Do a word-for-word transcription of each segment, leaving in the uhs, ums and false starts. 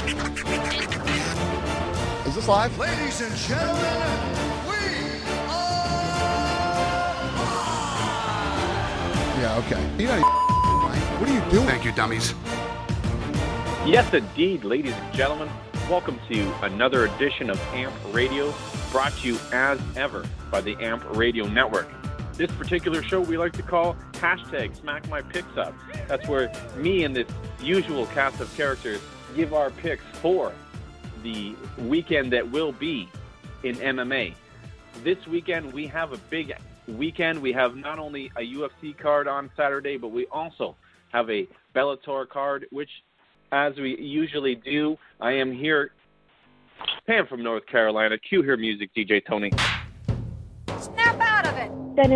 Is this live? Ladies and gentlemen, we are live! Yeah, okay. You know, what are you doing? Thank you, dummies. Yes, indeed, ladies and gentlemen. Welcome to another edition of A M P Radio, brought to you as ever by the A M P Radio Network. This particular show we like to call hashtag Smack My Picks Up. That's where me and this usual cast of characters give our picks for the weekend that will be in M M A. This weekend we have a big weekend. We have not only a U F C card on Saturday, but we also have a Bellator card, which, as we usually do, I am here, Pam from North Carolina. Cue her music, D J Tony. Snap out of it!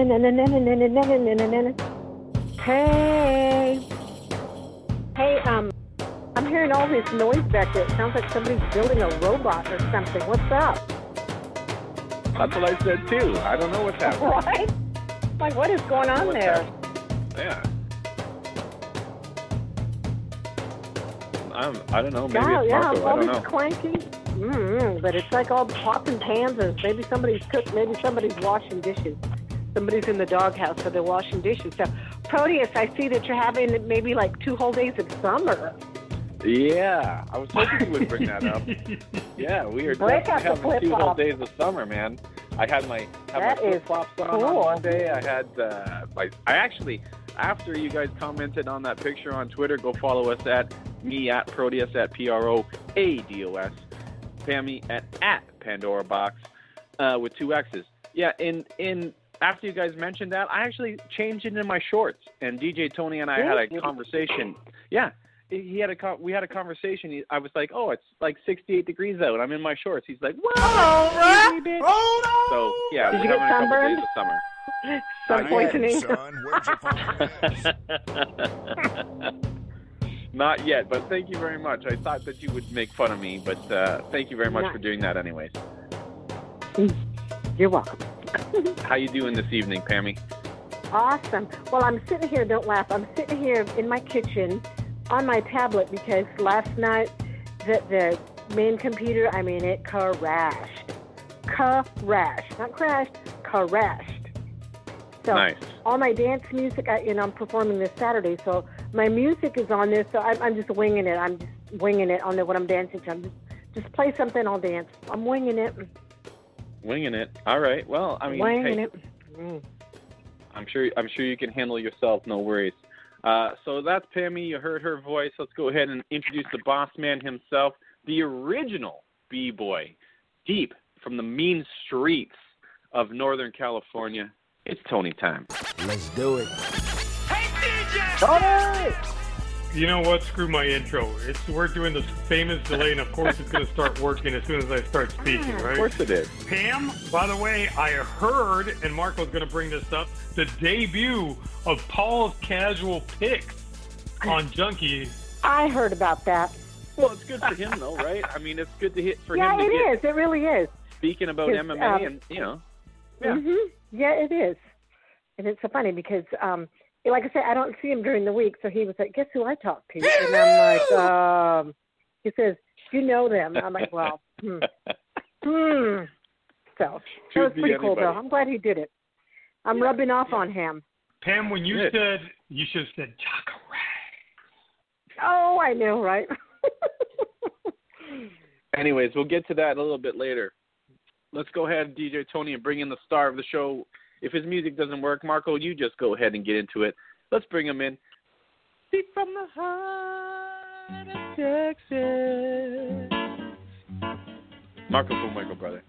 Hey. Hey, um, I'm hearing all this noise back there. It sounds like somebody's building a robot or something. What's up? That's what I said, too. I don't know what's happening. What? Like, what is going on there? Yeah. I'm, I don't know. Maybe Yeah, it's yeah, Marco. I all don't this know. clanking. Mm-hmm. But it's like all pots and pans, and maybe somebody's cooked, maybe somebody's washing dishes. Somebody's in the doghouse, so they're washing dishes. So, Proteus, I see that you're having maybe like two whole days of summer. Yeah, I was hoping you would bring that up. Yeah, we are Break definitely out the having two whole flip-flop. days of summer, man. I had my had That my is flip flops on cool. on Monday. I had uh, my I actually after you guys commented on that picture on Twitter, go follow us at me at Proteus at P R O A D O S, Pammy at at Pandora Box uh, with two X's. Yeah, in in after you guys mentioned that, I actually changed it in my shorts, and D J Tony and I had a conversation. Yeah. He had a con- we had a conversation. He, I was like, "Oh, it's like sixty-eight degrees out. I'm in my shorts." He's like, "What?" Hold on, Easy, bitch." Hold on. So yeah, Did we're you get having a couple sunburned? days of summer. Sun poisoning. Son, where'd you find this? Not yet, but thank you very much. I thought that you would make fun of me, but uh, thank you very much Not- for doing that, anyways. You're welcome. How you doing this evening, Pammy? Awesome. Well, I'm sitting here, don't laugh, I'm sitting here in my kitchen on my tablet because last night the, the main computer, I mean, it crashed. Crashed. Not crashed, crashed. So Nice. all my dance music, I, you know, I'm performing this Saturday, so my music is on this, so I'm, I'm just winging it. I'm just winging it on the, what I'm dancing to. I'm just, just play something, I'll dance. I'm winging it. Winging it. All right. Well, I mean, winging hey, it. Mm. I'm sure I'm sure you can handle yourself. No worries. Uh, so that's Pammy. You heard her voice. Let's go ahead and introduce the boss man himself, the original B-boy, deep from the mean streets of Northern California. It's Tony time. Let's do it. Tony! You know what? Screw my intro. It's we're doing this famous delay, and of course it's going to start working as soon as I start speaking, Of right? course it is. Pam, by the way, I heard, and Marco's going to bring this up, the debut of Paul's Casual Picks on Junkie. I heard about that. Well, it's good for him, though, right? I mean, it's good to hit for Yeah, him to it get is. It really is. speaking about 'Cause, M M A, um, and you know, yeah. hmm Yeah, it is. And it's so funny because, um, like I said, I don't see him during the week. So he was like, guess who I talked to? And I'm like, um, he says, you know them. I'm like, well, hmm. hmm. So that Could was be pretty cool, anybody. though. I'm glad he did it. I'm Yeah, rubbing off yeah. on him. Pam, when you Good. said, you should have said Chaka Ray. Oh, I know, right? Anyways, we'll get to that a little bit later. Let's go ahead, D J Tony, and bring in the star of the show. If his music doesn't work, Marco, you just go ahead and get into it. Let's bring him in. Deep from the heart of Texas. Marco Boom Michael, brother.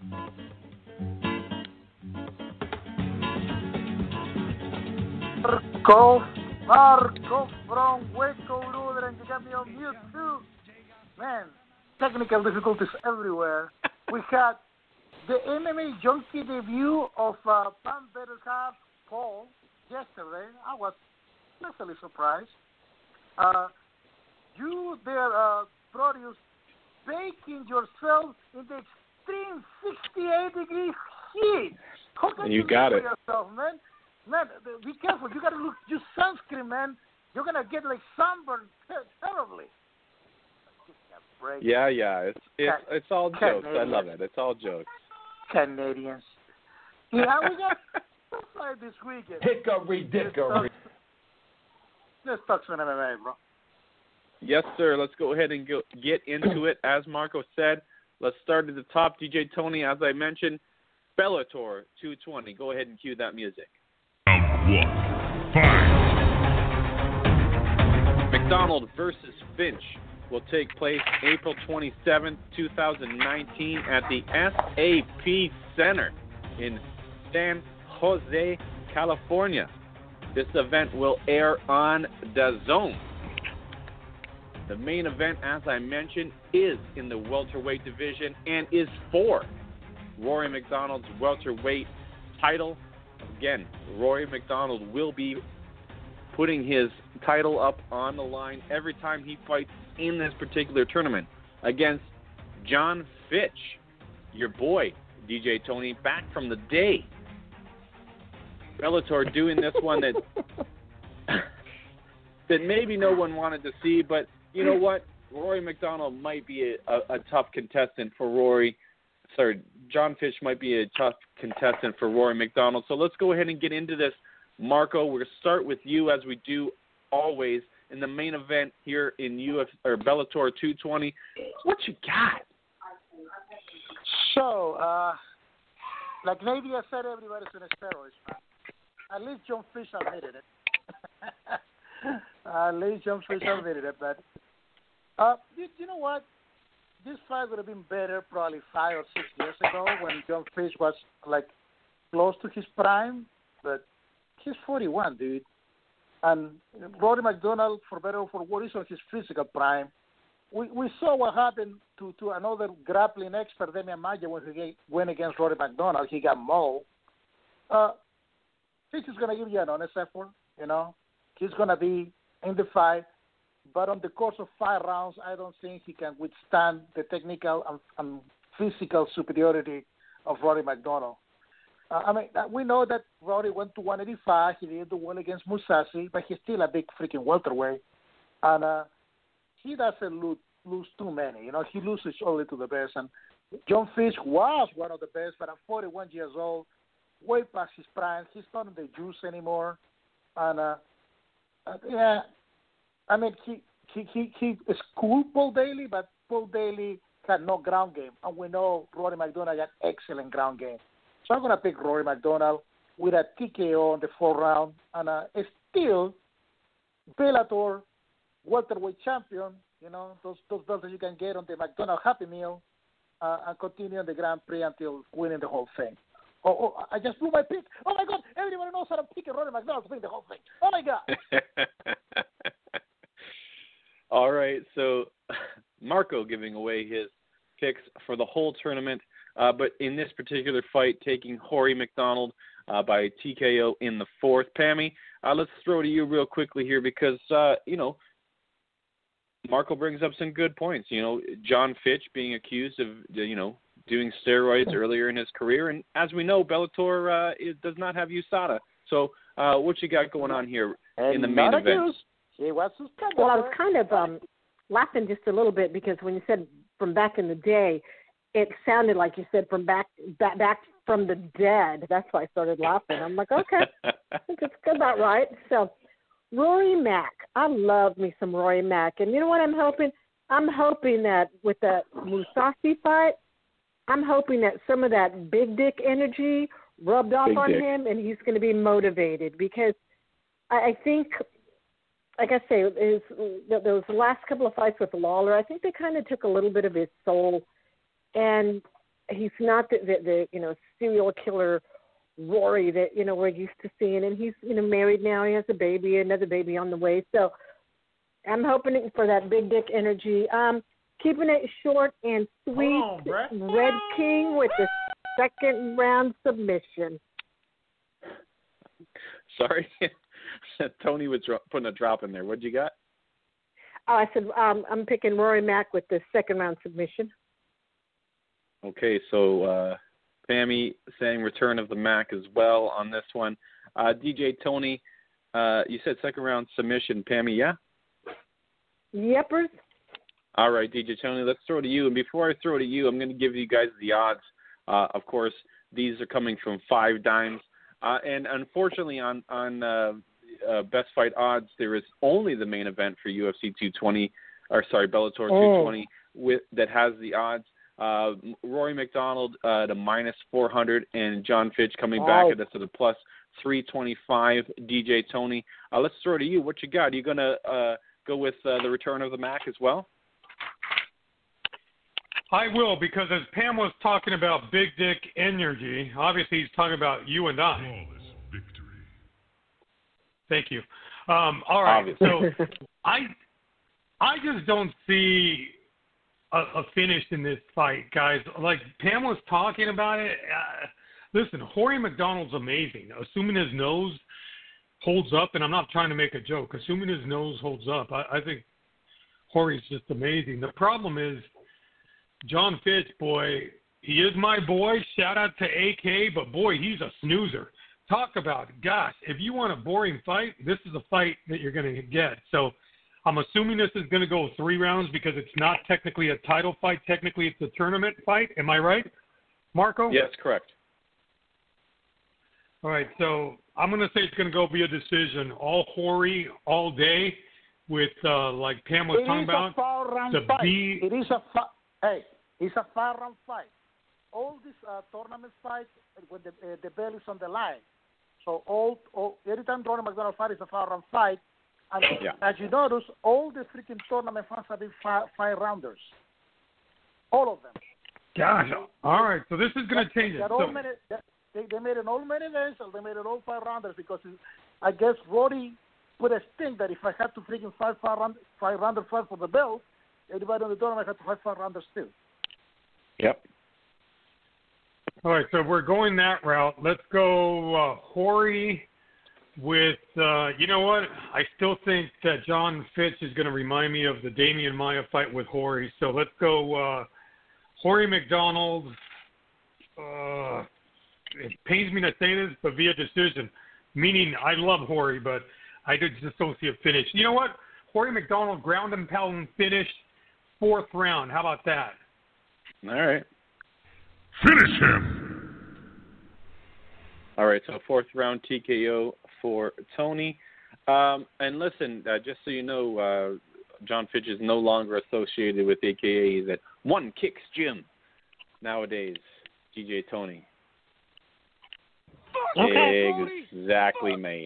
Marco, Marco from Waco, brother, and you got me on mute too. Man, technical difficulties everywhere. We had the M M A Junkie debut of uh, Pam Bettercap Paul yesterday. I was pleasantly surprised. Uh, you there, uh, Proteus, baking yourself in the extreme sixty-eight degree heat. How can You you got do it. yourself, man? Man, be careful. You gotta look, use sunscreen, man. You're gonna get like sunburned ter- terribly. break. Yeah, yeah. It's it's Ca- it's all jokes. I love Canadians. it. It's all jokes. Canadians. Yeah, we got stuff like this weekend. Hickory dickory. Let's talk some M M A, bro. Yes, sir. Let's go ahead and go, get into it. As Marco said, let's start at the top. D J Tony, as I mentioned, Bellator two twenty. Go ahead and cue that music. Round one. Fight. McDonald versus Finch will take place April twenty-seventh, twenty nineteen at the S A P Center in San Jose, California. This event will air on DAZN. The main event, as I mentioned, is in the welterweight division and is for Rory McDonald's welterweight title. Again, Rory McDonald will be putting his title up on the line every time he fights in this particular tournament against John Fitch, your boy, D J Tony, back from the day. Bellator doing this one that that maybe no one wanted to see, but you know what? Rory McDonald might be a, a, a tough contestant for Rory. Sorry, John Fitch might be a tough contestant for Rory McDonald. So let's go ahead and get into this. Marco, we're going to start with you as we do always in the main event here in U F or Bellator two twenty. What you got? So, uh, like maybe I said, everybody's in a steroids, man. At least John Fish admitted it. At least John Fish admitted it, but uh, you, you know what? This fight would have been better probably five or six years ago when John Fish was like close to his prime, but he's forty-one, dude. And Rory McDonald, for better or for worse, is on his physical prime. We we saw what happened to, to another grappling expert, Demian Maia, when he went against Rory McDonald. He got mauled. Uh, Fish is going to give you an honest effort, you know. He's going to be in the fight. But on the course of five rounds, I don't think he can withstand the technical and, and physical superiority of Rory McDonald. Uh, I mean, we know that Rory went to one eighty-five. He did the well against Mousasi, but he's still a big freaking welterweight. And uh, he doesn't lose, lose too many. You know, he loses only to the best. And John Fish was one of the best, but at forty-one years old, way past his prime. He's not in the juice anymore. And, uh, uh, yeah, I mean, he, he, he, he is cool, Paul Daly, but Paul Daly had no ground game. And we know Rory McDonald got excellent ground game. So I'm going to pick Rory McDonald with a T K O in the fourth round. And uh, still, Bellator welterweight champion, you know, those, those belts that you can get on the McDonald Happy Meal uh, and continue on the Grand Prix until winning the whole thing. Oh, oh, I just blew my pick. Oh, my God. Everybody knows that I'm picking Rory McDonald to win the whole thing. Oh, my God. All right. So Marco giving away his picks for the whole tournament. Uh, but in this particular fight, taking Rory McDonald uh, by T K O in the fourth. Pammy, uh, let's throw to you real quickly here because, uh, you know, Marco brings up some good points. You know, John Fitch being accused of, you know, doing steroids earlier in his career. And as we know, Bellator uh, it does not have U S A D A. So uh, what you got going on here and in the main event? Accused. He was suspended. Well, I was kind of um, laughing just a little bit because when you said from back in the day, it sounded like you said from back back, back from the dead. That's why I started laughing. I'm like, okay, I think it's about right. So, Rory Mack. I love me some Rory Mack. And you know what I'm hoping? I'm hoping that with that Mousasi fight, I'm hoping that some of that big dick energy rubbed off big on dick. him and he's going to be motivated because I, I think, like I say, his, those last couple of fights with Lawler, I think they kind of took a little bit of his soul. And he's not the, the, the, you know, serial killer Rory that, you know, we're used to seeing. And he's, you know, married now. He has a baby, another baby on the way. So I'm hoping for that big dick energy. Um, keeping it short and sweet, on, Red King with the second round submission. Sorry. Tony was dro- putting a drop in there. What'd you got? Oh, I said um, I'm picking Rory Mack with the second round submission. Okay, so uh, Pammy saying return of the Mac as well on this one. Uh, D J Tony, uh, you said second round submission. Pammy, yeah? Yepers. All right, D J Tony, let's throw it to you. And before I throw it to you, I'm going to give you guys the odds. Uh, of course, these are coming from Five Dimes. Uh, and unfortunately, on, on uh, uh, Best Fight Odds, there is only the main event for U F C two twenty, or sorry, Bellator oh. two twenty, with, that has the odds. Uh, Rory McDonald uh, at a minus four hundred, and John Fitch coming back oh. at us at a plus three twenty-five. D J Tony, uh, let's throw it to you. What you got? Are you going to uh, go with uh, the return of the Mac as well? I will, because as Pam was talking about big dick energy, obviously he's talking about you and I. Flawless victory. Thank you. Um, all right, Obviously. so I, I just don't see a, a finish in this fight, guys. Like Pam was talking about it. Uh, listen, Jorge McDonald's amazing. Assuming his nose holds up, and I'm not trying to make a joke. Assuming his nose holds up, I, I think Jorge's just amazing. The problem is, John Fitch, boy, he is my boy. Shout out to A K, but boy, he's a snoozer. Talk about, gosh, if you want a boring fight, this is a fight that you're going to get. So I'm assuming this is going to go three rounds because it's not technically a title fight. Technically, it's a tournament fight. Am I right, Marco? Yes, correct. All right, so I'm going to say it's going to go be a decision. All Jorge, all day, with, uh, like Pam was It talking is about, a four-round to fight. be... It is a fi- hey, it's a five-round fight. All these uh, tournament fights, when the uh, the bell is on the line. So all, all every time Ronald McDonald fight is a five-round fight, and Yeah. as you notice, all the freaking tournament fights have been five, five rounders. All of them. Gosh, all right, so this is going to change it. They're So, all many, they, they made it all many events, or they made it all five rounders because it, I guess Roddy put a stink that if I had to freaking fight five round, five rounder fight for the belt, everybody on the tournament had to fight five rounders too. Yep. all right, so we're going that route. Let's go uh, Jorge with, uh, you know what? I still think that John Fitch is going to remind me of the Damian Maia fight with Jorge. So let's go uh, Jorge McDonald. Uh, it pains me to say this, but via decision. Meaning I love Jorge, but I just don't see a finish. You know what? Jorge McDonald, ground and pound finish, fourth round. How about that? All right. Finish him. All right, so fourth round T K O for Tony. Um, and listen, uh, just so you know, uh, John Fitch is no longer associated with A K A. He's at One Kicks Gym nowadays, D J Tony. Okay. Exactly, mate.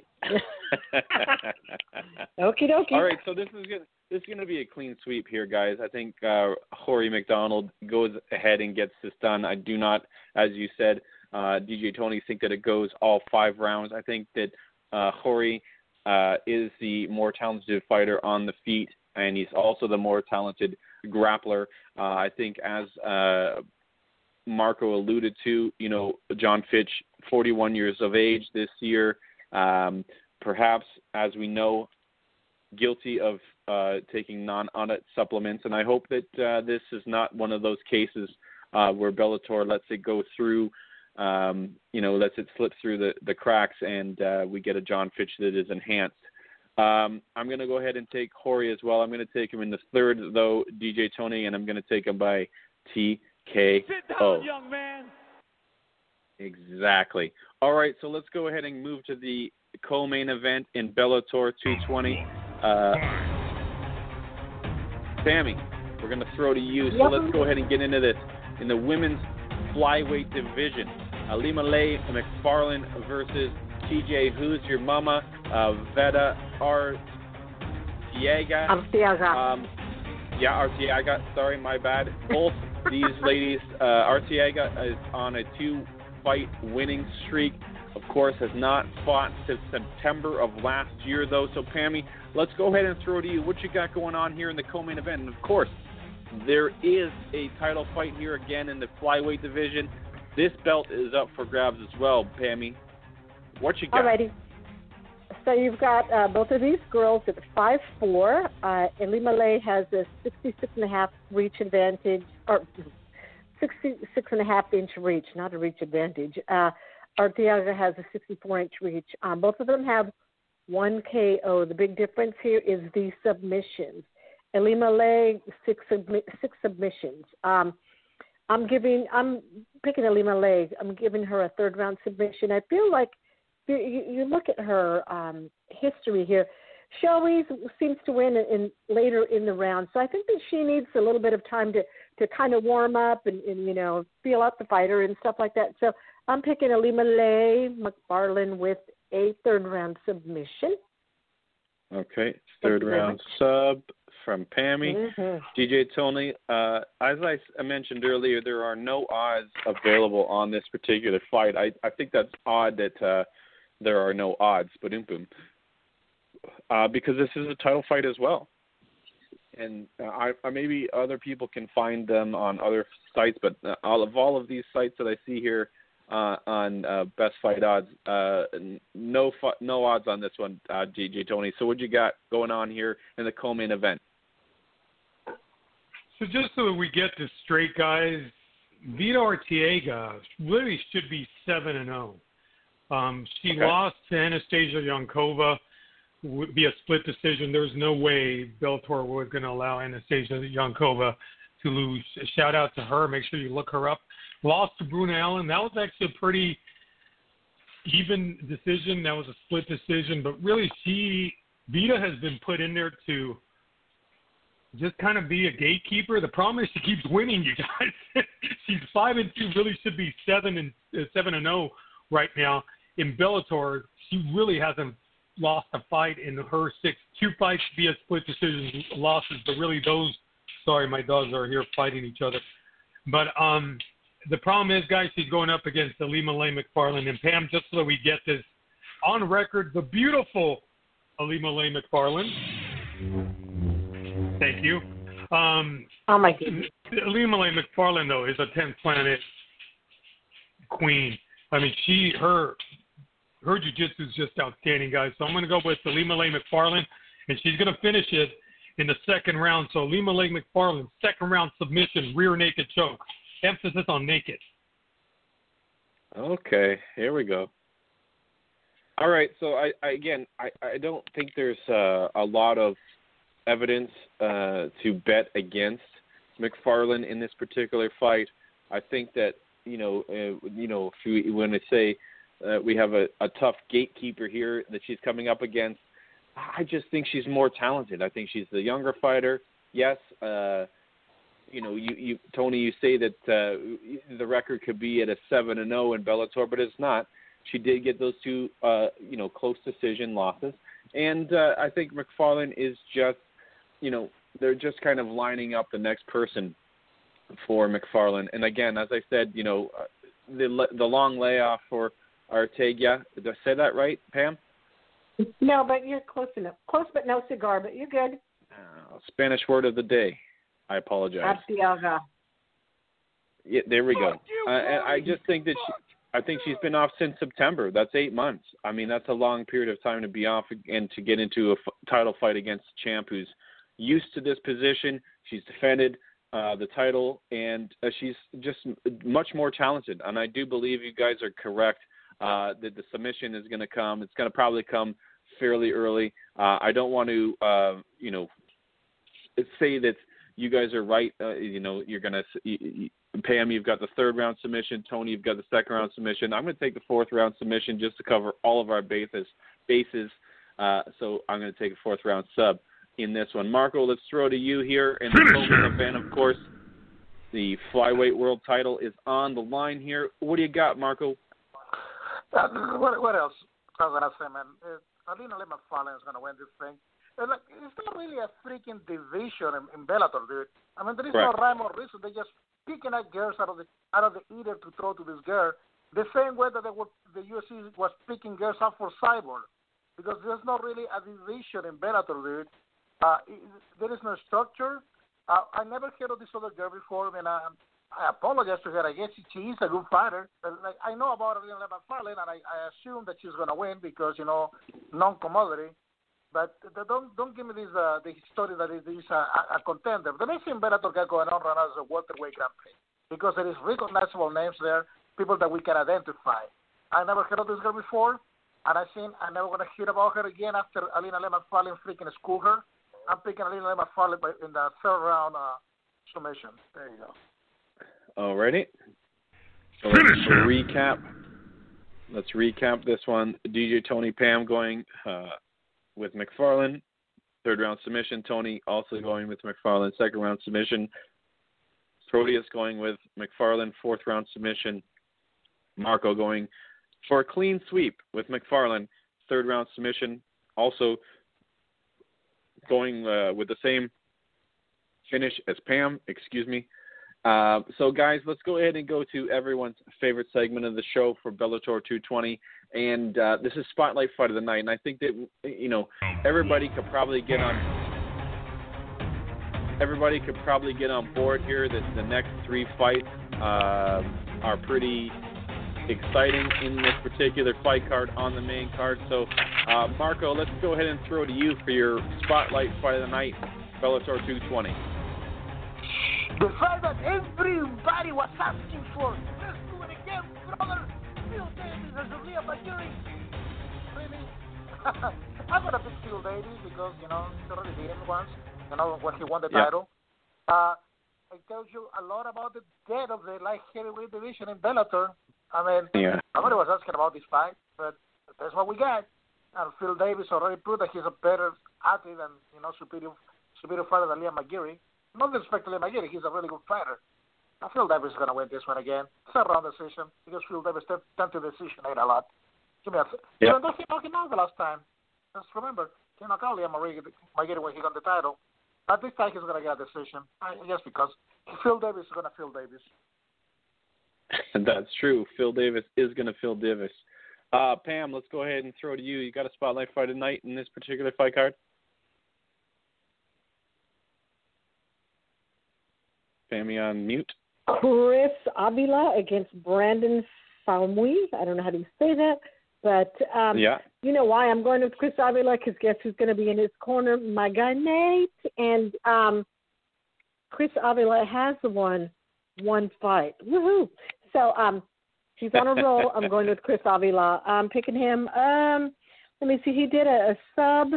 Okie dokie. All right, so this is gonna this is gonna be a clean sweep here, guys. I think uh, Jorge McDonald goes ahead and gets this done. I do not, as you said, uh, D J Tony, think that it goes all five rounds. I think that uh, Jorge uh, is the more talented fighter on the feet, and he's also the more talented grappler. Uh, I think, as uh, Marco alluded to, you know, John Fitch, forty-one years of age this year. Um, perhaps, as we know, guilty of uh, taking non-audit supplements. And I hope that uh, this is not one of those cases uh, where Bellator lets it go through, um, you know, lets it slip through the, the cracks and uh, we get a John Fitch that is enhanced. Um, I'm going to go ahead and take Jorge as well. I'm going to take him in the third, though, D J Tony, and I'm going to take him by T K O. Sit down, young man. Exactly. All right, so let's go ahead and move to the co-main event in Bellator two twenty. Uh, Sammy, we're going to throw to you, so let's go ahead and get into this. In the women's flyweight division, Ilima-Lei Macfarlane versus T J Who's Your Mama, uh, Veta Arteaga. Arteaga. Um, yeah, Arteaga. Sorry, my bad. Both these ladies, uh, Arteaga is on a two-fight winning streak. Of course, has not fought since September of last year, though. So, Pammy, let's go ahead and throw to you. What you got going on here in the co-main event? And, of course, there is a title fight here again in the flyweight division. This belt is up for grabs as well, Pammy. What you got? Alrighty. So you've got uh, both of these girls at five four. Uh, Ilima-Lei has a sixty-six and a half reach advantage, or sixty-six and a half inch reach, not a reach advantage. Uh, Arteaga has a sixty-four inch reach. Um, both of them have one K O. The big difference here is the submissions. Alima Lay, six submi- six submissions. Um, I'm giving, I'm picking Alima Lay. I'm giving her a third round submission. I feel like you, you, you look at her um, history here. She always seems to win in, in later in the round. So I think that she needs a little bit of time to, to kind of warm up and, and, you know, feel out the fighter and stuff like that. So I'm picking Alima Lay McFarland with a third round submission. Okay, third round sub from Pammy. Mm-hmm. D J Tony, uh, as I mentioned earlier, there are no odds available on this particular fight. I, I think that's odd that uh, there are no odds, but boom, uh, because this is a title fight as well. And uh, I, I maybe other people can find them on other sites, but uh, all of all of these sites that I see here uh, on uh, Best Fight Odds, uh, no fu- no odds on this one, uh, D J Tony. So what you got going on here in the co-main event? So just so that we get this straight, guys, Vita Arteaga really should be seven and zero. Um, she Okay. lost to Anastasia Yankova via split decision. There's no way Bellator was going to allow Anastasia Yankova to lose. A shout out to her. Make sure you look her up. Lost to Bruna Allen. That was actually a pretty even decision. That was a split decision. But really, she Vita has been put in there to just kind of be a gatekeeper. The problem is she keeps winning, you guys. She's five and two. Really should be seven and uh, seven and zero right now in Bellator. She really hasn't lost a fight in her six, two fights via split decision losses, but really those, sorry, my dogs are here fighting each other. But um, the problem is, guys, she's going up against Alima Lay McFarland. And Pam, just so that we get this on record, the beautiful Alima Lay McFarland. Thank you. Um, Oh, my goodness. Alima Lay McFarland, though, is a tenth planet queen. I mean, she, her, her jiu-jitsu is just outstanding, guys. So I'm going to go with Alima Lay McFarland, and she's going to finish it in the second round. So Alima Lay McFarland, second round submission, rear naked choke. Emphasis on naked. Okay, here we go. All right, so I, I again, I, I don't think there's uh, a lot of evidence uh, to bet against McFarland in this particular fight. I think that you know, uh, you know, if we want to say uh, we have a, a tough gatekeeper here that she's coming up against, I just think she's more talented. I think she's the younger fighter. Yes, uh, you know, you, you Tony, you say that uh, the record could be at a seven and zero in Bellator, but it's not. She did get those two, uh, you know, close decision losses, and uh, I think McFarland is just, you know, they're just kind of lining up the next person for McFarland. And again, as I said, you know, uh, the the long layoff for Arteaga. Did I say that right, Pam? No, but you're close enough. Close, but no cigar, but you're good. Uh, Spanish word of the day. I apologize. Arteaga. Yeah, there we go. Uh, and I just think that she, I think she's been off since September. That's eight months. I mean, that's a long period of time to be off and to get into a f- title fight against a champ who's used to this position. She's defended uh, the title, and uh, she's just much more talented. And I do believe you guys are correct uh, that the submission is going to come. It's going to probably come fairly early. Uh, I don't want to, uh, you know, say that you guys are right. Uh, you know, you're going to – Pam, you've got the third round submission. Tony, you've got the second round submission. I'm going to take the fourth round submission just to cover all of our bases. bases. Uh, so I'm going to take a fourth round sub in this one. Marco, let's throw to you here. And the co-main event, of course, the flyweight world title is on the line here. What do you got, Marco? Uh, what, what else? I was going to say, man, uh, Alina Lay McFarland is going to win this thing. Uh, like, it's not really a freaking division in, in Bellator, dude. I mean, there is Right. no rhyme or reason. They just picking out girls out of the out of the eater to throw to this girl, the same way that they were, the U F C was picking girls up for Cyborg, because there's not really a division in Bellator, dude. Uh, it, there is no structure. Uh, I never heard of this other girl before, and I, I apologize to her. I guess she is a good fighter. But, like, I know about Alina Lay McFarland, and I, I assume that she's going to win because, you know, non-commodity. But don't don't give me this uh, the story that it is a, a contender. The next thing Bellator got going on right now is a welterweight Grand Prix, because there is recognizable names there, people that we can identify. I never heard of this girl before, and I think I'm never going to hear about her again after Alina Lay McFarland freaking schooled her. I'm picking Leland McFarland in the third round uh, submission. There you go. Alrighty. So let's recap. Let's recap this one. D J Tony Pam going uh, with McFarland. Third round submission. Tony also going with McFarland. Second round submission. Proteus going with McFarland. Fourth round submission. Marco going for a clean sweep with McFarland. Third round submission. Also going uh, with the same finish as Pam. Excuse me. Uh, so, guys, let's go ahead and go to everyone's favorite segment of the show for Bellator two twenty. And uh, this is Spotlight Fight of the Night. And I think that, you know, everybody could probably get on everybody could probably get on board here that the next three fights uh, are pretty exciting in this particular fight card on the main card. So, uh, Marco, let's go ahead and throw to you for your Spotlight Fight of the Night, Bellator two twenty. The fight that everybody was asking for. Let's do it again, brother. Phil Davis versus Leah Bagiri. Really? I'm going to pick Phil Davis because, you know, he already did it once, you know, when he won the yeah. title. Uh, it tells you a lot about the death of the light heavyweight division in Bellator. I mean, yeah. nobody was asking about this fight, but that's what we got. And Phil Davis already proved that he's a better athlete and, you know, superior, superior fighter than Leah Magiri. No disrespect to Leah Magiri, he's a really good fighter. I feel Davis is going to win this one again. It's a round decision because Phil Davis tend to decisionate a lot. Give me a th- yeah. Even though he knocked him out the last time. Just remember, he knocked out Leah Magiri when he got the title. But this time he's going to get a decision. I guess because Phil Davis is going to Phil Davis. That's true. Phil Davis is going to Phil Davis. Uh, Pam, let's go ahead and throw to you. You got a Spotlight Fight tonight in this particular fight card? Pammy on mute. Chris Avila against Brandon Falmouy. I don't know how to say that, but um, yeah. you know why I'm going with Chris Avila, because guess who's going to be in his corner? My guy Nate. And um, Chris Avila has won one fight. Woohoo! So um, he's on a roll. I'm going with Chris Avila. I'm picking him. Um, let me see. He did a, a sub.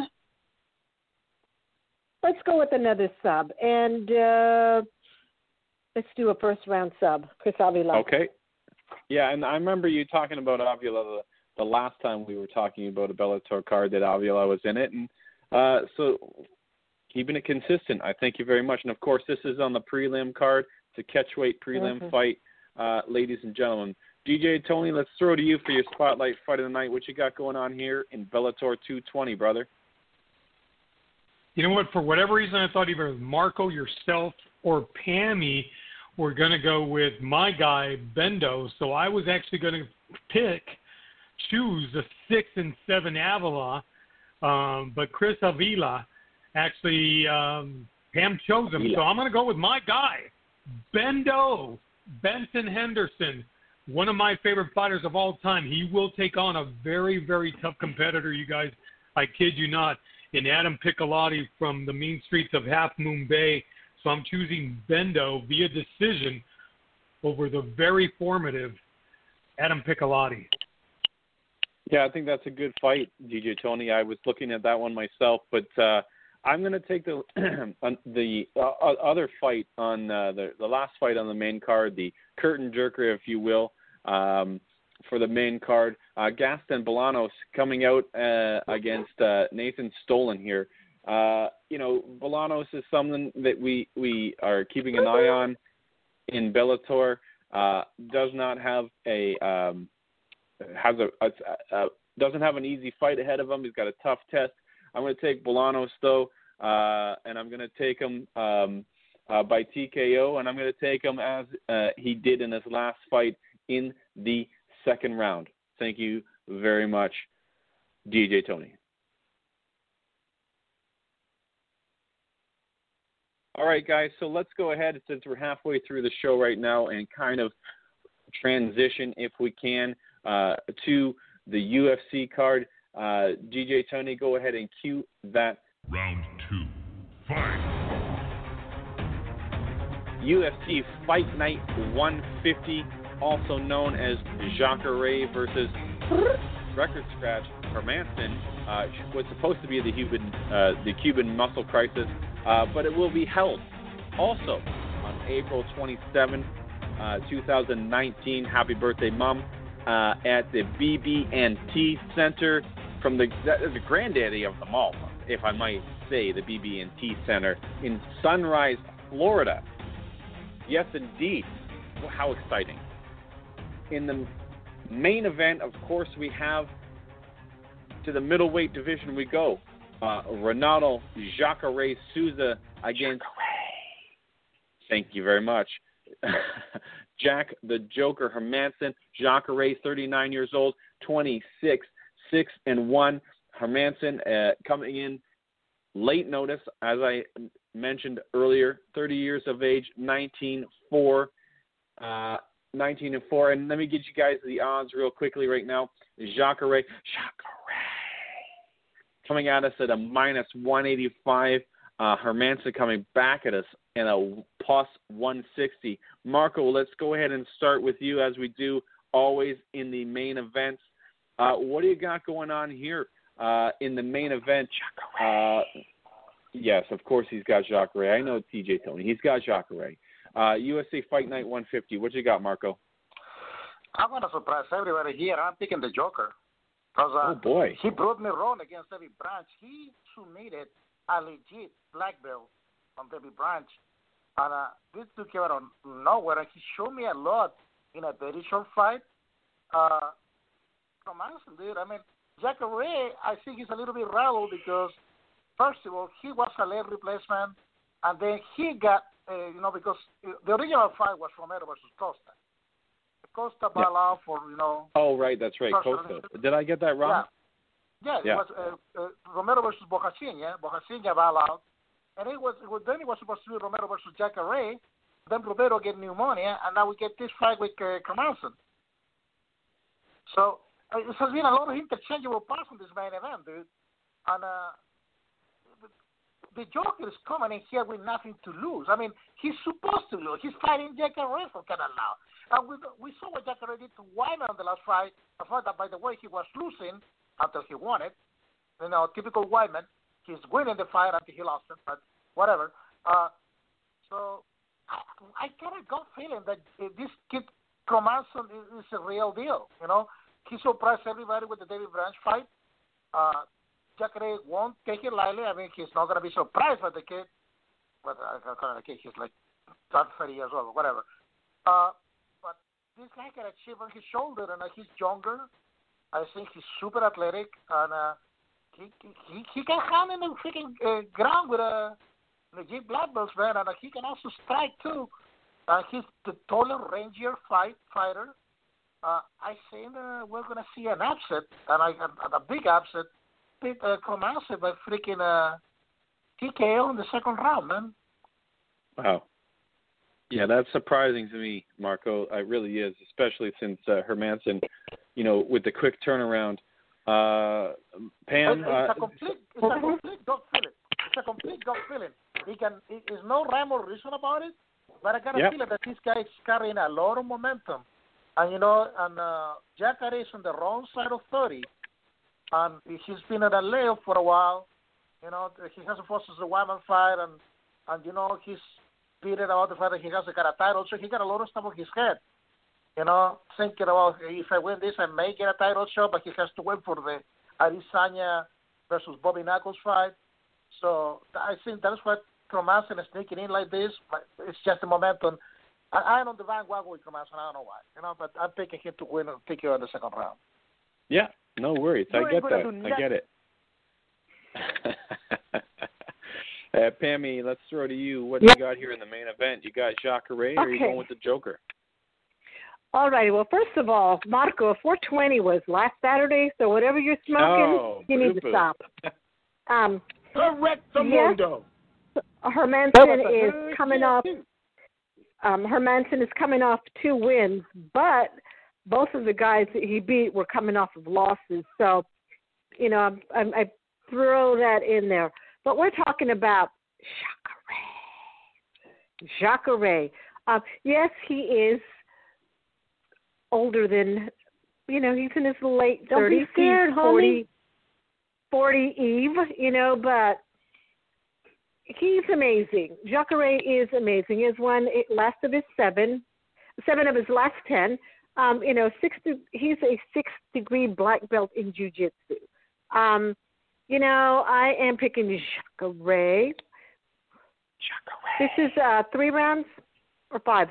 Let's go with another sub. And uh, let's do a first-round sub, Chris Avila. Okay. Yeah, and I remember you talking about Avila the, the last time we were talking about a Bellator card that Avila was in it. And uh, so keeping it consistent, I thank you very much. And, of course, this is on the prelim card. It's a catchweight prelim mm-hmm. fight, uh, ladies and gentlemen. D J Tony, let's throw to you for your Spotlight Fight of the Night. What you got going on here in Bellator two twenty, brother? You know what? For whatever reason, I thought either Marco, yourself, or Pammy were going to go with my guy, Bendo. So I was actually going to pick, choose a six and seven Avila. Um, but Chris Avila, actually, um, Pam chose him. Yeah. So I'm going to go with my guy, Bendo, Benson Henderson, one of my favorite fighters of all time. He will take on a very, very tough competitor, you guys. I kid you not, in Adam Piccolotti from the mean streets of Half Moon Bay. So I'm choosing Bendo via decision over the very formative Adam Piccolotti. Yeah, I think that's a good fight, D J Tony. I was looking at that one myself, but uh, I'm going to take the the uh, other fight on uh, the the last fight on the main card, the curtain jerker, if you will, um, for the main card. Uh, Gaston Bolanos coming out uh, against uh, Nathan Stolen here. Uh, you know, Bolanos is someone that we, we are keeping an eye on in Bellator. Uh, does not have a um, has a, a, a doesn't have an easy fight ahead of him. He's got a tough test. I'm going to take Bolanos though, uh, and I'm going to take him um, uh, by T K O, and I'm going to take him as uh, he did in his last fight in the second round. Thank you very much, D J Tony. All right, guys, so let's go ahead, since we're halfway through the show right now, and kind of transition, if we can, uh, to the U F C card. Uh, D J Tony, go ahead and cue that. Round two, fight. U F C Fight Night one fifty, also known as Jacare versus record scratch, Hermansson, uh, was supposed to be the Cuban, uh, the Cuban Muscle Crisis, uh, but it will be held also on April twenty-seventh, uh, two thousand nineteen. Happy birthday, Mom, uh, at the B B and T Center from the, the granddaddy of them all, if I might say, the B B and T Center in Sunrise, Florida. Yes, indeed. Well, how exciting. In the main event, of course, we have to the middleweight division we go. Uh, Ronaldo Jacare Souza against... Thank you very much. Jack the Joker Hermansson. Jacare, thirty-nine years old, twenty-six, six and one. Hermansson uh, coming in late notice, as I mentioned earlier, thirty years of age, nineteen four. Uh, nineteen and four. And let me get you guys the odds real quickly right now. Jacare, Jacare coming at us at a minus one eighty-five. Uh, Hermansson coming back at us at a plus one sixty. Marco, let's go ahead and start with you as we do always in the main events. Uh, what do you got going on here uh, in the main event? Uh, yes, of course he's got Jacare. I know T J Tony. He's got Jacare. Uh, U S A Fight Night one fifty. What you got, Marco? I'm going to surprise everybody here. I'm picking the Joker. Because uh, oh, boy. He proved me wrong against David Branch. He submitted a legit black belt from David Branch. And uh, this took him out of nowhere. And he showed me a lot in a very short fight. Uh, from Anderson, dude. I mean, Jacare, I think he's a little bit rattled because, first of all, he was a leg replacement. And then he got, uh, you know, because the original fight was Romero versus Costa. Costa ball yeah. out for, you know. Oh, right, that's right, Costa. Did I get that wrong? Yeah, yeah, yeah. It was uh, uh, Romero versus Bocacinha. Bocacinha ball out. And it was, it was then it was supposed to be Romero versus Jacare. Then Romero get pneumonia, and now we get this fight with uh, Hermansson. So uh, it has been a lot of interchangeable parts in this main event, dude. And uh, the Joker is coming in here with nothing to lose. I mean, he's supposed to lose. He's fighting Jacare for kind of now. And we, we saw what Jacare did to Wyman on the last fight. A fight that, by the way, he was losing until he won it. You know, typical Wyman. He's winning the fight until he lost it, but whatever. Uh, so I, I kind of got feeling that uh, this kid Hermansson is, is a real deal. You know, he surprised everybody with the David Branch fight. Uh, Jacare won't take it lightly. I mean, he's not going to be surprised by the kid. But uh, the kid, he's like thirty years old or whatever. Uh, but this guy got a chip on his shoulder, and uh, he's younger. I think he's super athletic, and uh, he, he he can hang in the freaking uh, ground with a legit black belt, man, and uh, he can also strike too. Uh, he's the taller, rangier fight fighter. Uh, I think uh, we're gonna see an upset, and I, a, a big upset. Beat uh, Hermansson by freaking uh, T K O in the second round, man. Wow. Yeah, that's surprising to me, Marco. It really is, especially since uh, Hermansson, you know, with the quick turnaround. Uh, Pam, it's, it's uh, a complete, it's a complete gut feeling. It's a complete gut feeling. He can, there's no rhyme or reason about it, but I got a yeah. feeling that this guy is carrying a lot of momentum. And you know, and uh, Jacare is on the wrong side of thirty, and he's been at a layoff for a while. You know, he hasn't fought since the Wyman fight, and and you know he's beaten about the fact that he hasn't got a title, so he got a lot of stuff on his head. You know, thinking about if I win this, I may get a title shot, but he has to wait for the Adesanya versus Bobby Knuckles fight. So I think that's what Hermansson is sneaking in like this. But it's just the momentum. I, I'm on the bandwagon with Hermansson. I don't know why. You know, but I'm picking him to win and pick you in the second round. Yeah, no worries. I get that. I get it. uh, Pammy, let's throw to you. What do you got here in the main event? You got Jacare, or okay. are you going with the Joker? All right. Well, first of all, Marco, four twenty was last Saturday, so whatever you're smoking, oh, you need to stop. Um, Correctamundo. Yes, Hermansson is coming off. Um, Hermansson is coming off two wins, but both of the guys that he beat were coming off of losses. So, you know, I, I throw that in there. But we're talking about Jacare. Jacare. Uh, yes, he is older than you know, he's in his late Don't thirties. be scared, he's forty, homie. forty Eve, you know, but he's amazing. Jacare is amazing. He has won eight, last of his seven, seven of his last ten. Um, you know, six. De- he's a six-degree black belt in jiu-jitsu. Um, you know, I am picking Jacare. Jacare. This is uh, three rounds or five?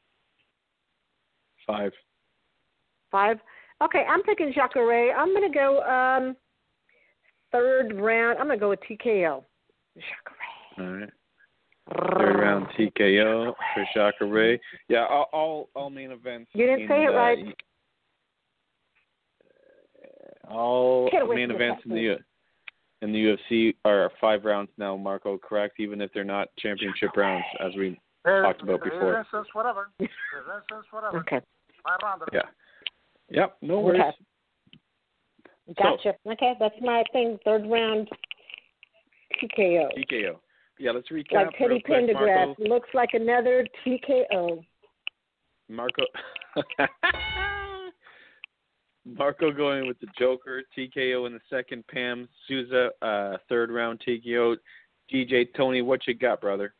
Five. Five. Okay, I'm picking Jacare. I'm going to go um, third round. I'm going to go with T K O. Jacare. All right. Third round T K O for Jacare. Yeah, all, all all main events. You didn't in, say it uh, right. All Get away main from events the in the U- in the U F C are five rounds now, Marco, correct? Even if they're not championship rounds, as we Uh, talked about before. Resistance, whatever. Resistance, whatever. Okay. Five rounder. Yeah. Yep, no worries. Okay. Gotcha. Okay, that's my thing. Third round T K O. T K O. Yeah, let's recap. Like Teddy real quick, Pendergrass. Marco. Looks like another T K O. Marco. Marco going with the Joker, T K O in the second. Pam Souza, uh, third round T K O. D J Tony, what you got, brother?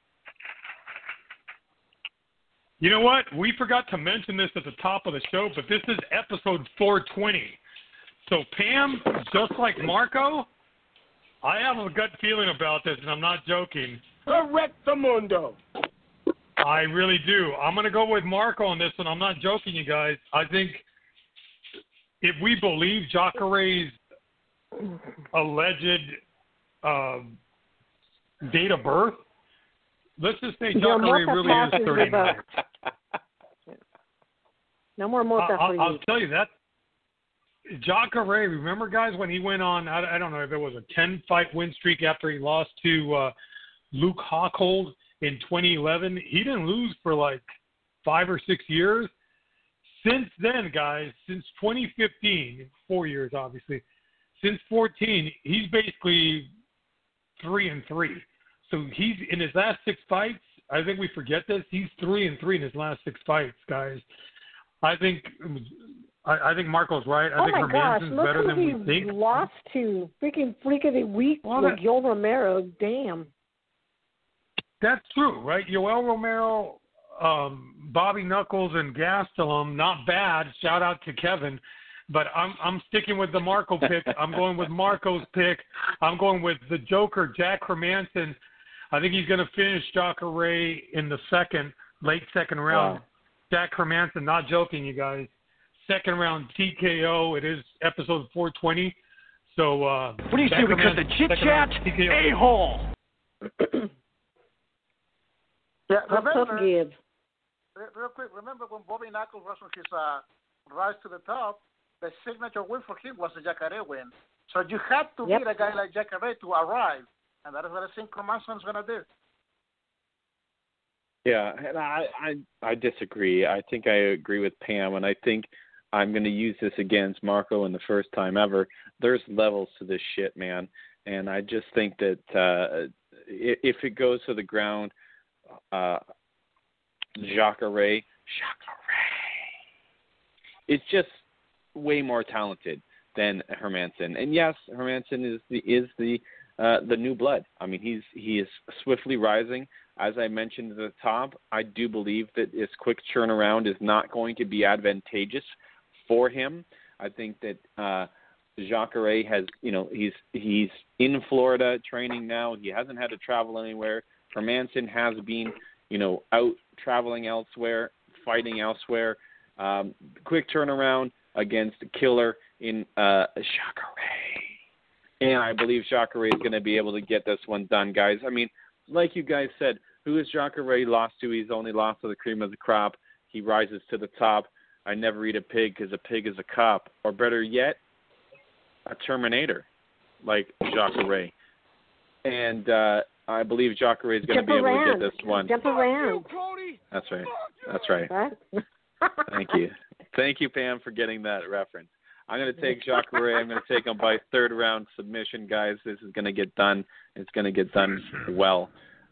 You know what? We forgot to mention this at the top of the show, but this is episode four twenty. So, Pam, just like Marco, I have a gut feeling about this, and I'm not joking. Correctamundo. I really do. I'm going to go with Marco on this one. I'm not joking, you guys. I think if we believe Jacare's alleged uh, date of birth, let's just say Your Jacare multi really passes is thirty-nine. No more multi I'll, for I'll you. tell you that. Jacare, remember, guys, when he went on, I, I don't know if it was a ten-fight win streak after he lost to uh, Luke Hockhold in twenty eleven. He didn't lose for like five or six years. Since then, guys, since twenty fifteen, four years obviously, since fourteen, he's basically three and three. So he's in his last six fights. I think we forget this. He's three and three in his last six fights, guys. I think I, I think Marco's right. I oh think my gosh, Hermansson's look better who than he we think. lost to. Freaking freak of the week Well, with that- Yoel Romero. Damn. That's true, right? Yoel Romero, um, Bobby Knuckles, and Gastelum, not bad. Shout out to Kevin. But I'm I'm sticking with the Marco pick. I'm going with Marco's pick. I'm going with the Joker, Jack Hermansson. I think he's going to finish Jacare in the second, late second round. Wow. Jack Hermansson, not joking, you guys. Second round T K O. It is episode four twenty. So, uh, What do you Jack say we cut the Hermansson, chit second chat? round T K O. A-hole. Yeah, Tough remember, give. re- real quick, remember when Bobby Knuckles was on his uh, rise to the top, the signature win for him was the Jacare win. So you had to Yep. beat a guy like Jacare to arrive, and that is what I think Hermansson's going to do. Yeah, and I, I I disagree. I think I agree with Pam, and I think I'm going to use this against Marco in the first time ever. There's levels to this shit, man, and I just think that uh, if it goes to the ground, uh, Jacare, Jacare, it's just way more talented than Hermansson. And yes, Hermansson is the is the uh, the new blood. I mean, he's he is swiftly rising. As I mentioned at the top, I do believe that his quick turnaround is not going to be advantageous for him. I think that uh, Jacare has, you know, he's he's in Florida training now. He hasn't had to travel anywhere. Hermansson has been, you know, out traveling elsewhere, fighting elsewhere. Um, quick turnaround against a killer in uh, Jacare. And I believe Jacare is going to be able to get this one done, guys. I mean, like you guys said, who is Jacare lost to? He's only lost to the cream of the crop. He rises to the top. I never eat a pig because a pig is a cop. Or better yet, a Terminator like Jacare. And uh, I believe Jacare is going to Jump be able around. to get this one. Jump around. That's right. That's right. Right? Thank you. Thank you, Pam, for getting that reference. I'm going to take Jacare. I'm going to take him by third round submission, guys. This is going to get done. It's going to get done well.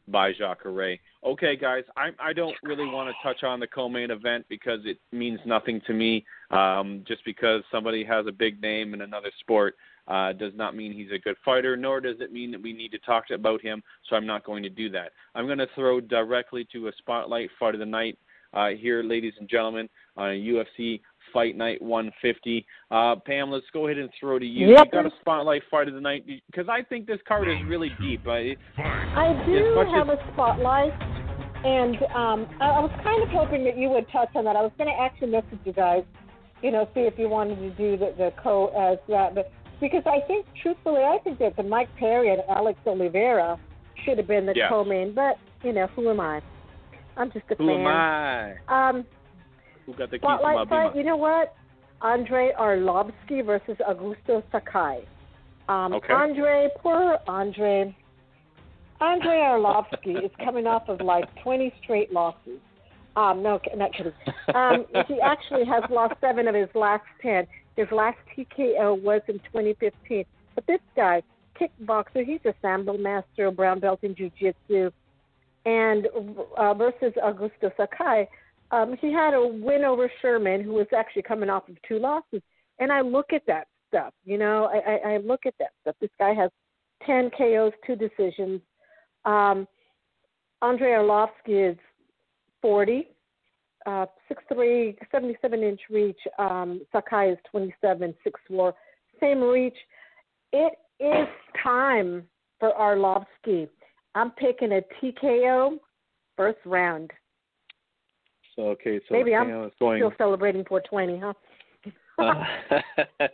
by Jacare. Okay, guys, I, I don't really want to touch on the co-main event because it means nothing to me. Um, just because somebody has a big name in another sport uh, does not mean he's a good fighter, nor does it mean that we need to talk about him, so I'm not going to do that. I'm going to throw directly to a spotlight fight of the night uh, here, ladies and gentlemen, on U F C Fight Night one fifty. Uh, Pam, let's go ahead and throw to you. Yep. You got a spotlight fight of the night because I think this card is really deep. I, I do have as, a spotlight, and um, I, I was kind of hoping that you would touch on that. I was going to actually message you guys, you know, see if you wanted to do the, the co as that, but because I think, truthfully, I think that the Mike Perry and Alex Oliveira should have been the yeah. co-main, but you know, who am I? I'm just a who fan. Who am I? Um, who got the key spotlight to my fight? You know what? Andre Arlovsky versus Augusto Sakai. Um, okay. Andre, poor Andre. Andre Arlovsky is coming off of like twenty straight losses. Um, no, not kidding. Um, he actually has lost seven of his last ten. His last T K O was in twenty fifteen. But this guy, kickboxer, he's a sambo master, a brown belt in jiu-jitsu. And uh, versus Augusto Sakai, um, he had a win over Sherman, who was actually coming off of two losses. And I look at that stuff, you know, I, I, I look at that stuff. This guy has ten K Os, two decisions. Um, Andre Arlovsky is forty, uh, six three, seventy-seven inch reach. Um, Sakai is twenty-seven, six four, same reach. It is time for Arlovsky. I'm picking a T K O first round. So, okay, so maybe I'm is going... still celebrating four twenty, huh? uh,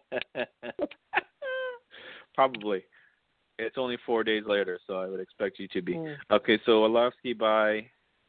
probably. It's only four days later, so I would expect you to be. Mm. Okay, so Arlovsky by...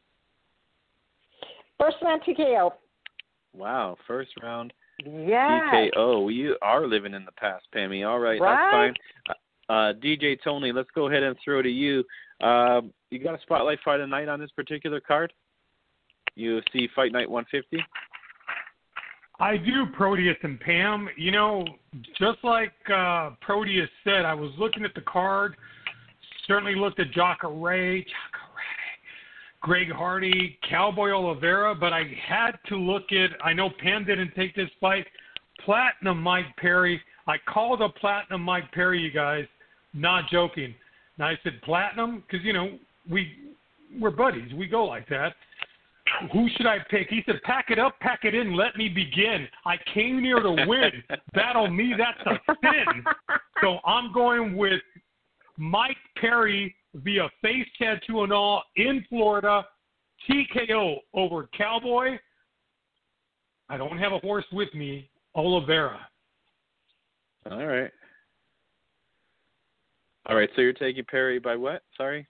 First round T K O. Wow, first round yeah. T K O. You are living in the past, Pammy. All right, right? that's fine. Uh, D J Tony, let's go ahead and throw to you. Uh, you got a spotlight fight of night on this particular card? U F C Fight Night one fifty? I do, Proteus and Pam. You know, just like uh, Proteus said, I was looking at the card, certainly looked at Jacare, Jacare, Greg Hardy, Cowboy Oliveira, but I had to look at, I know Pam didn't take this fight, Platinum Mike Perry. I called a Platinum Mike Perry, you guys, not joking. And I said, Platinum? Because, you know, we, we're buddies. We go like that. Who should I pick? He said, pack it up, pack it in, let me begin. I came here to win. Battle me, that's a sin. So I'm going with Mike Perry via face tattoo and all in Florida, T K O over Cowboy. I don't have a horse with me, Oliveira. All right. All right, so you're taking Perry by what? Sorry?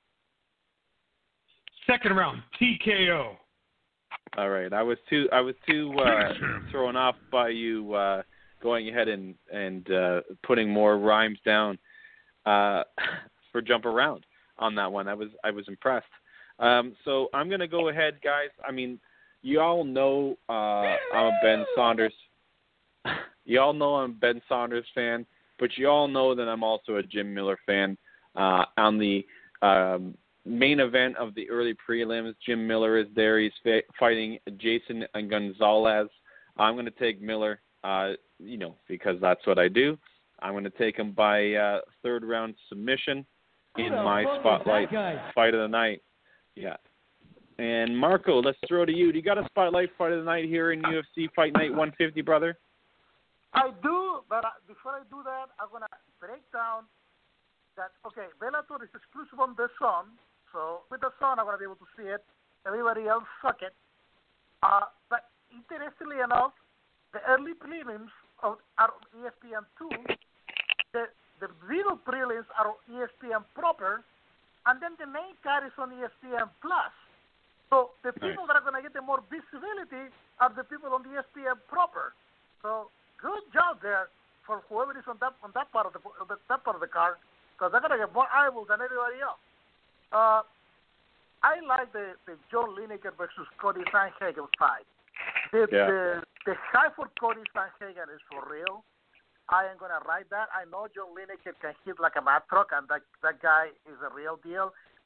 Second round, T K O. All right. I was too I was too uh, thrown off by you uh, going ahead and and uh, putting more rhymes down uh, for jump around on that one. I was I was impressed. Um, so I'm gonna go ahead, guys. I mean, you all know uh, I'm a Ben Saunders. You all know I'm a Ben Saunders fan, but you all know that I'm also a Jim Miller fan. Uh, on the um, main event of the early prelims, Jim Miller is there. He's fa- fighting Jason Gonzalez. I'm going to take Miller, uh, you know, because that's what I do. I'm going to take him by uh, third round submission in my spotlight fight of the night. Yeah. And Marco, let's throw to you. Do you got a spotlight fight of the night here in U F C Fight Night one fifty, brother? I do, but I, before I do that, I'm going to break down that, okay, Bellator is exclusive on the Sun, so with the Sun I'm going to be able to see it. Everybody else suck it. Uh, but interestingly enough, the early prelims are, are on E S P N two, the, the middle prelims are on E S P N proper, and then the main card is on E S P N Plus. So the people nice. that are going to get the more visibility are the people on the E S P N proper. So good job there for whoever is on that on that part of the that part of the card, because they're gonna get more eyeballs than everybody else. Uh, I like the, the John Lineker versus Cody Sanhagen fight. The, yeah. the the high for Cody Sanhagen is for real. I am gonna write that. I know John Lineker can hit like a mad truck, and that that guy is a real deal.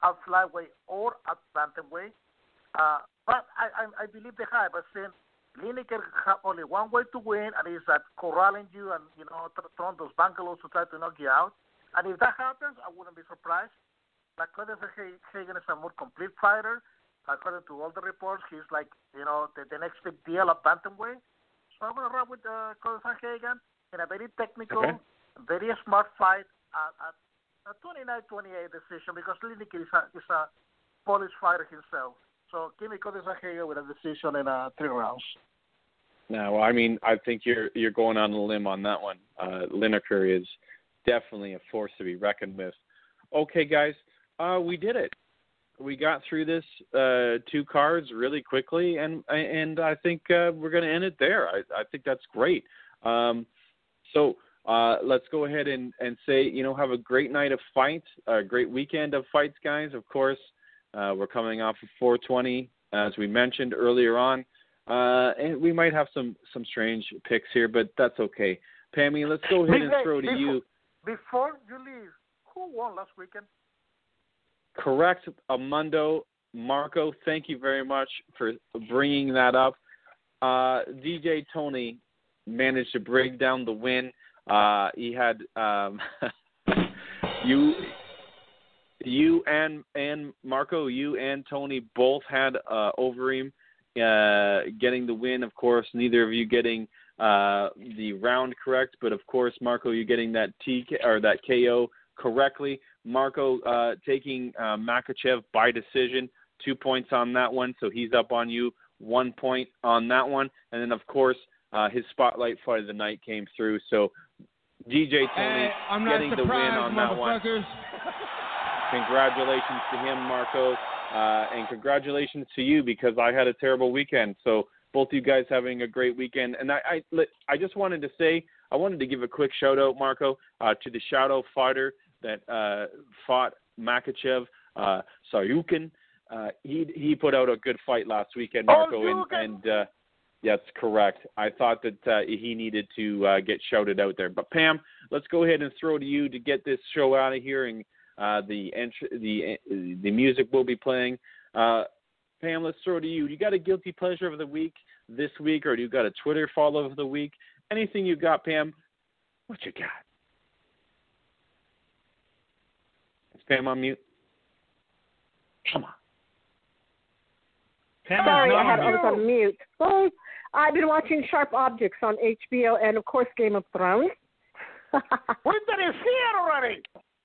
at flyweight or at bantamweight. Uh, but I, I, I believe the hype. I think Lineker have only one way to win, and it's that corralling you and, you know, throwing those bungalows to try to knock you out. And if that happens, I wouldn't be surprised. Like Cody Hagan is a more complete fighter. According to all the reports, he's like, you know, the, the next big deal at bantamweight. So I'm going to run with uh, Cody Hagan in a very technical, okay. very smart fight at, at a twenty-nine twenty-eight decision, because Lineker is a, is a Polish fighter himself. So give me Cody Hagan with a decision in uh, three rounds. No, I mean, I think you're you're going on a limb on that one. Uh, Lineker is definitely a force to be reckoned with. Okay, guys, uh, we did it. We got through this uh, two cards really quickly, and and I think uh, we're going to end it there. I, I think that's great. Um, so uh, let's go ahead and, and say, you know, have a great night of fights, a great weekend of fights, guys. Of course, uh, we're coming off of four twenty, as we mentioned earlier on, uh, and we might have some, some strange picks here, but that's okay. Pammy, let's go ahead and throw to before, you. Before you leave, who won last weekend? Correct, Amundo. Marco, thank you very much for bringing that up. Uh, D J Tony managed to break down the win. Uh, he had um, you, you and and Marco, you and Tony both had uh, Overeem uh, getting the win. Of course, neither of you getting uh, the round correct, but of course, Marco, you getting that T K or that K O correctly. Marco uh, taking uh, Makhachev by decision, two points on that one, so he's up on you, one point on that one. And then, of course, uh, his spotlight fight of the night came through. So D J Tony hey, I'm not getting the win on that one. Congratulations to him, Marco, uh, and congratulations to you, because I had a terrible weekend. So both you guys having a great weekend. And I, I, I just wanted to say, I wanted to give a quick shout-out, Marco, uh, to the shadow fighter that uh, fought Makhachev, uh, Saryukin. Uh, he he put out a good fight last weekend, Marco, oh, and, and uh, that's correct. I thought that uh, he needed to uh, get shouted out there. But Pam, let's go ahead and throw to you to get this show out of here, and uh, the entr- the the music will be playing. Uh, Pam, let's throw to you. You got a guilty pleasure of the week this week, or do you got a Twitter follow of the week? Anything you got, Pam? What you got? Pam on mute. Come on. Pam Sorry, is I, not had, on I was on mute. Sorry. I've been watching Sharp Objects on H B O and, of course, Game of Thrones. Winter is here already.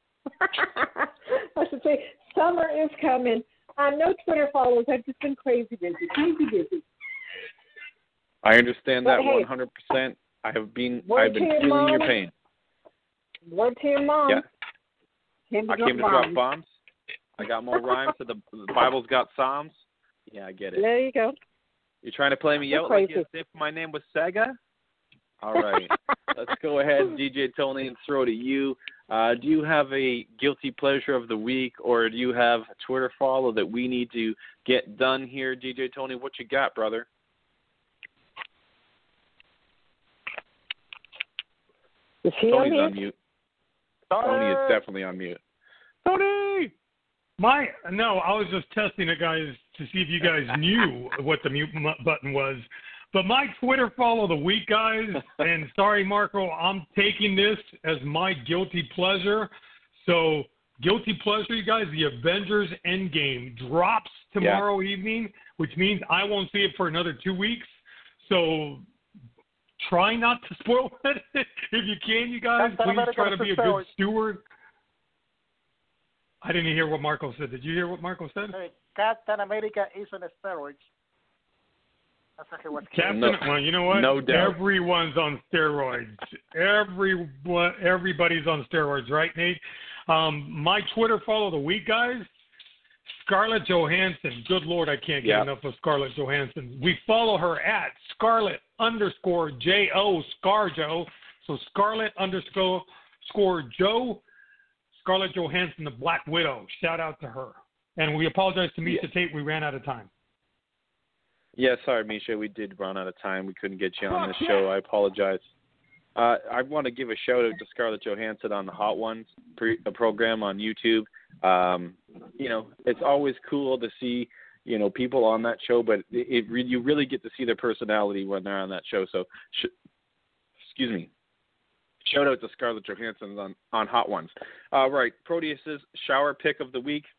I should say, summer is coming. Uh, no Twitter followers. I've just been crazy busy. Crazy busy. I understand But that hey, one hundred percent. I have been, word I've been to your feeling mom. your pain. Word to your mom. Yeah. Came to I drop came to bombs. drop bombs. I got more rhymes. So the, the Bible's got Psalms. Yeah, I get it. There you go. You're trying to play me You're out crazy. like as if my name was Sega? All right. Let's go ahead, D J Tony, and throw to you. Uh, do you have a guilty pleasure of the week, or do you have a Twitter follow that we need to get done here, D J Tony? What you got, brother? Is he Tony's on on mute. Tony is definitely on mute. Tony! My no, I was just testing it, guys, to see if you guys knew what the mute m- button was. But my Twitter follow of the week, guys, and sorry, Marco, I'm taking this as my guilty pleasure. So, guilty pleasure, you guys, the Avengers Endgame drops tomorrow yeah. evening, which means I won't see it for another two weeks. So, try not to spoil it if you can, you guys. Please try to be a good steward. I didn't hear what Marco said. Did you hear what Marco said? Hey, Captain America is on steroids. That's exactly what Captain, no, well, you know what? No doubt. Everyone's on steroids. Everyone, everybody's on steroids, right, Nate? Um, my Twitter follow of the week, guys, Scarlett Johansson. Good Lord, I can't get yeah. enough of Scarlett Johansson. We follow her at Scarlett underscore J O ScarJo. So Scarlett underscore score Joe. Scarlett Johansson, the Black Widow. Shout out to her. And we apologize to Misha yeah. Tate. We ran out of time. Yeah, sorry, Misha. We did run out of time. We couldn't get you on this show. I apologize. Uh, I want to give a shout out to Scarlett Johansson on the Hot Ones pre- program on YouTube. Um, you know, it's always cool to see, you know, people on that show, but it, it re- you really get to see their personality when they're on that show. So, sh- excuse me. Shout out to Scarlett Johansson on, on Hot Ones. All right, Proteus's shower pick of the week.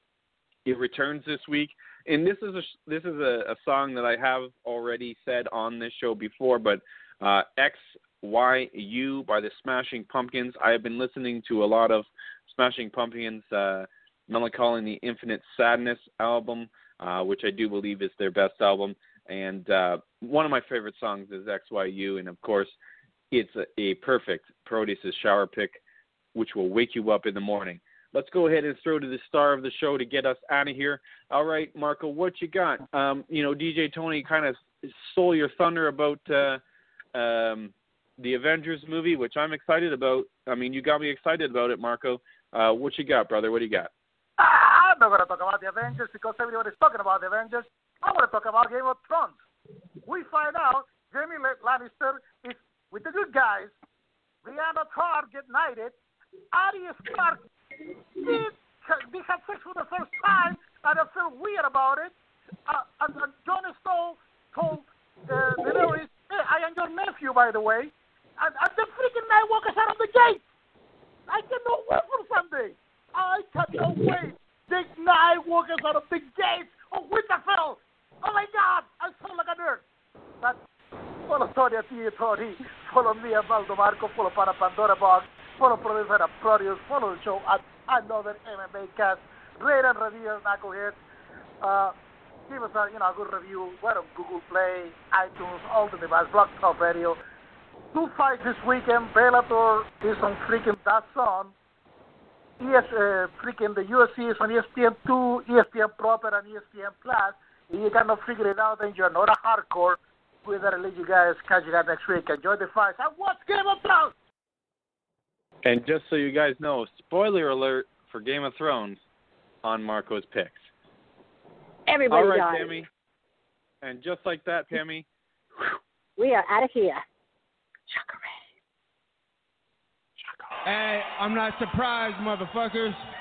It returns this week, and this is a this is a, a song that I have already said on this show before. But uh, X Y U by the Smashing Pumpkins. I have been listening to a lot of Smashing Pumpkins' uh, Melancholy and the Infinite Sadness album, uh, which I do believe is their best album. And uh, one of my favorite songs is X Y U, and of course, it's a, a perfect Proteus's shower pick, which will wake you up in the morning. Let's go ahead and throw to the star of the show to get us out of here. All right, Marco, what you got? Um, you know, D J Tony kind of stole your thunder about uh, um, the Avengers movie, which I'm excited about. I mean, you got me excited about it, Marco. Uh, what you got, brother? What do you got? I'm not going to talk about the Avengers because everybody's talking about the Avengers. I want to talk about Game of Thrones. We find out Jaime Lannister is with the good guys. Brianna Tarr get knighted. Arya Stark did, they had sex for the first time, and I feel weird about it. Uh, and, and Jon Snow told uh, Daenerys, hey, I am your nephew, by the way. And, and the freaking Night Walkers are on the gate. I cannot wait for Sunday. I cannot wait. The Night Walkers are on the gate of Winterfell. Oh my God, I sound like a nerd. But follow Tony at T Tony, follow me at Valdo Marco, follow para Pandora Box, follow producer at Produce, follow the show at Another M M A Cast, rate and review Knucklehead. Uh, give us a you know a good review. We're on Google Play, iTunes, all the devices, Blog Talk Radio. Two fights this weekend. Bellator is on freaking DAZN. Yes, uh, freaking the U F C is on E S P N two, E S P N Proper, and E S P N Plus. If you cannot figure it out, then you're not a hardcore. We gotta let you guys catch you guys next week. Enjoy the fights and watch Game of Thrones. And just so you guys know, spoiler alert for Game of Thrones on Marco's picks. Everybody All right, dies. Pammy. And just like that, Pammy, we are out of here. Hey, I'm not surprised, motherfuckers.